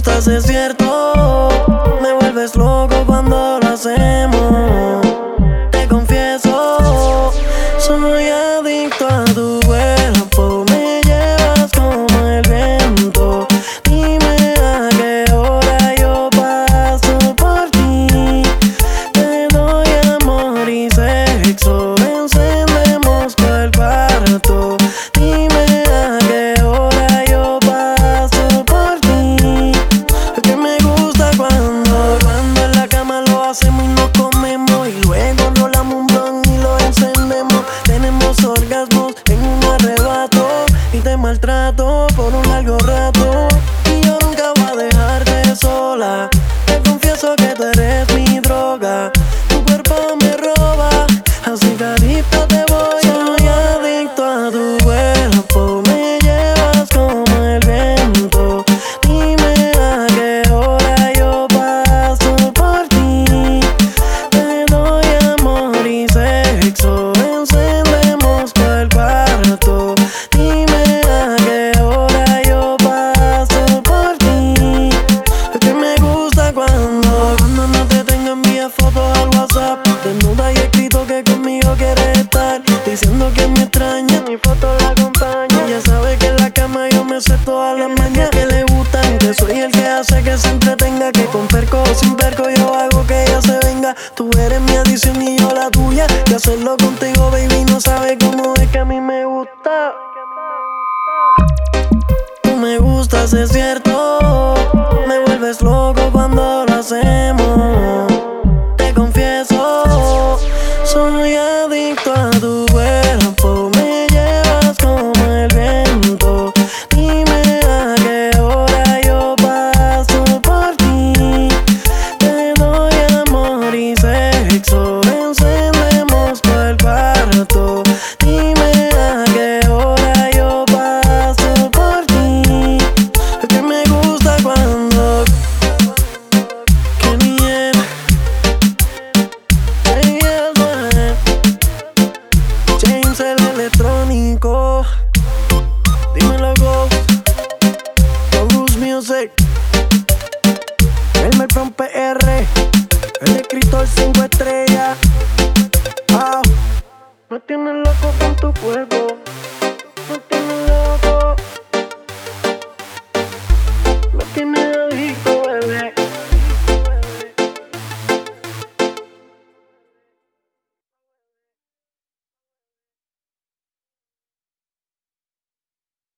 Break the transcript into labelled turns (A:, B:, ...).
A: gustas, es cierto. Me vuelves loco cuando lo hacemos. Te confieso, soy adicto a tu cuerpo. Me llevas como el viento. Dime a qué hora yo paso por ti. Te doy amor y sexo. Encendemos todo el cuarto. Dime a qué hora yo paso por ti. Es que me gusta cuando en la cama lo hacemos y nos comemos. Y luego rolamos un blunt y lo encendemos. Tenemos orgasmos en un arrebato. Y te maltrato por un largo rato. Y yo nunca voy a dejarte sola. Te confieso que tú eres mi droga. Tu cuerpo me roba, así que adicto te voy. Soy adicto a tu cuerpo. Me llevas como el viento. Dime a qué hora yo paso por ti. Te doy amor y sexo. Encendemos todo el cuarto. Dime a qué hora yo paso por ti. Es que me gusta cuando no te tengo, envía fotos al WhatsApp. Desnuda y escrito que conmigo quieres estar. Diciendo que me extraña, mi foto la acompaña. Ya sabe que en la cama yo me sé todas las mañas que le gustan. Que soy el que hace que se entretenga. Que con perco o sin perco yo hago que ella se venga. Tú eres mi adicción y yo la tuya. Y hacerlo contigo, baby, no sabes cómo es que a mí me gusta. Tú me gustas, es cierto. Me vuelves loco cuando lo hacemos.